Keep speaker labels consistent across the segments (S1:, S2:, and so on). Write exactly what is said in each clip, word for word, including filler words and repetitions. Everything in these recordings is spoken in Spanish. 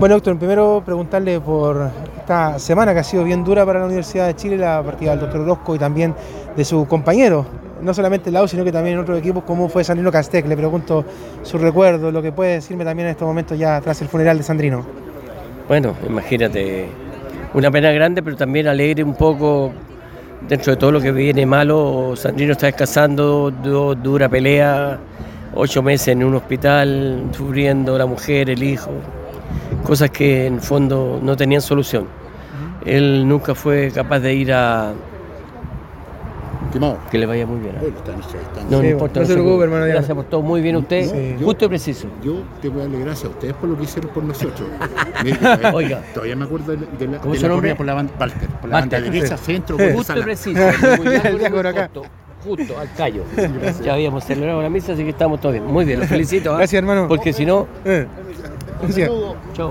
S1: Bueno, Héctor, primero preguntarle por esta semana que ha sido bien dura para la Universidad de Chile, la partida del doctor Orozco y también de su compañero, no solamente en la U, sino que también en otros equipos, ¿cómo fue Sandrino Castec? Le pregunto su recuerdo, lo que puede decirme también en estos momentos ya tras el funeral de Sandrino.
S2: Bueno, imagínate, una pena grande, pero también alegre un poco dentro de todo lo que viene malo. Sandrino está descansando, du- dura pelea, ocho meses en un hospital, sufriendo la mujer, el hijo, cosas que en el fondo no tenían solución. Él nunca fue capaz de ir a...
S3: Estimado.
S2: Que le vaya muy bien. ¿eh?
S3: Bueno, están nuestras estancias.
S2: No,
S1: Sí,
S2: no importa.
S1: no se preocupe, hermano, ya.
S2: Gracias por todo. Muy bien usted,
S1: Sí.
S2: justo y preciso.
S3: Yo te voy a darle gracias a ustedes por lo que hicieron por nosotros.
S2: Oiga.
S3: Todavía me acuerdo de, la- de la,
S2: ¿Cómo
S3: de
S2: su
S3: la
S2: nombre?
S3: corrida por la banda Walter, por la banda
S2: Walter.
S3: derecha, centro,
S1: Sí.
S3: por
S2: Justo y
S3: sala.
S2: preciso. Muy largo
S1: El
S2: y
S1: día
S2: muy
S1: por acá.
S2: corto, justo, al callo. Ya habíamos celebrado la misa, así que estamos todos bien. Muy bien, los felicito. ¿eh?
S1: Gracias, hermano.
S2: Porque si no...
S1: Eh, gracias.
S2: Chao.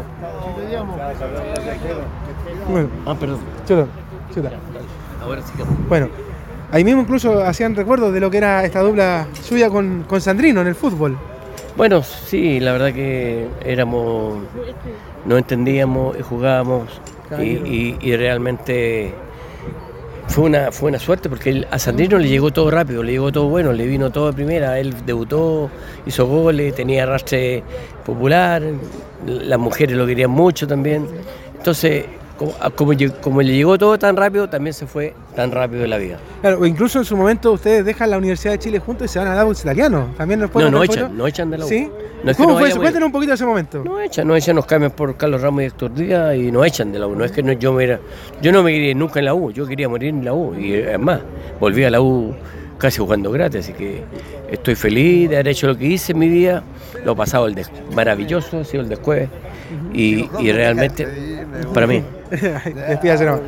S1: Bueno,
S2: Ah, perdón.
S1: chuta, chuta.
S2: Ahora sí que...
S1: Bueno, ahí mismo incluso hacían recuerdos de lo que era esta dupla suya con, con Sandrino en el fútbol.
S2: Bueno, sí, la verdad que éramos... No entendíamos, jugábamos y, y, y realmente... Fue una, fue una suerte porque él- a Sandrino le llegó todo rápido, le llegó todo bueno, le vino todo de primera. Él debutó, hizo goles, tenía arrastre popular, las mujeres lo querían mucho también. Entonces, como, a- como, lle- como le llegó todo tan rápido, también se fue tan rápido en la vida.
S1: Claro, o incluso en su momento ustedes dejan la Universidad de Chile juntos y se van a Lagos Italiano. También nos pueden
S2: No, no
S1: dar
S2: echan,
S1: foto?
S2: no echan de la U.
S1: ¿Sí?
S2: No es que
S1: ¿Cómo
S2: nos
S1: fue eso?
S2: hayamos ido.
S1: Cuéntanos un poquito de ese momento.
S2: No echan, no echan, nos cambian por Carlos Ramos y Héctor Díaz y nos echan de la U. No es que no- yo me era, yo no me quería ir nunca en la U, yo quería morir en la U. Y además, volví a la U casi jugando gratis, así que estoy feliz de haber hecho lo que hice en mi vida. Lo he pasado el des- maravilloso, ha sido el después. Y, y realmente, para mí.
S1: Despídase nomás.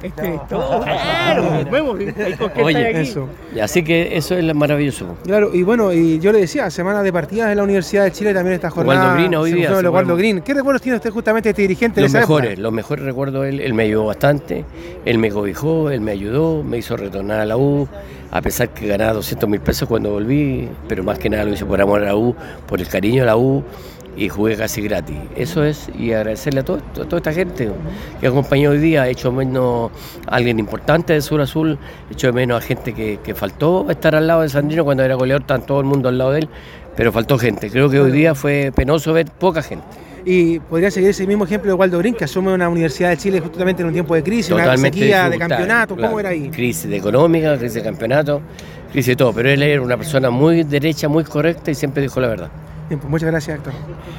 S2: Oye,
S1: Eso.
S2: y así que eso es lo maravilloso.
S1: Claro, y bueno, y yo le decía, semana de partidas de la Universidad de Chile también esta jornada.
S2: Waldo Green hoy
S1: se
S2: día,
S1: puso el
S2: se
S1: Waldo
S2: fueron-
S1: Green. ¿Qué recuerdos tiene usted justamente de este dirigente de
S2: Los
S1: esa
S2: mejores,
S1: época?
S2: los mejores recuerdos, él, él me ayudó bastante, él me cobijó, él me ayudó, me hizo retornar a la U, a pesar que ganaba doscientos mil pesos cuando volví, pero más que nada lo hice por amor a la U, por el cariño a la U, y jugué casi gratis. Eso es, y agradecerle a, todo, a toda esta gente que acompañó hoy día, he hecho menos a alguien importante de Sur Azul, he hecho de menos a gente que, que faltó estar al lado de Sandrino cuando era goleador, estaba todo el mundo al lado de él, pero faltó gente. Creo que hoy día fue penoso ver poca gente.
S1: Y podría seguir ese mismo ejemplo de Waldo Green, que asume una Universidad de Chile justamente en un tiempo de crisis, una
S2: Totalmente
S1: sequía de
S2: dificultad,
S1: campeonato. ¿Cómo
S2: claro.
S1: era ahí?
S2: Crisis de económica, crisis de campeonato, crisis de todo, pero él era una persona muy derecha, muy correcta y siempre dijo la verdad.
S1: Bien, pues muchas gracias, Héctor.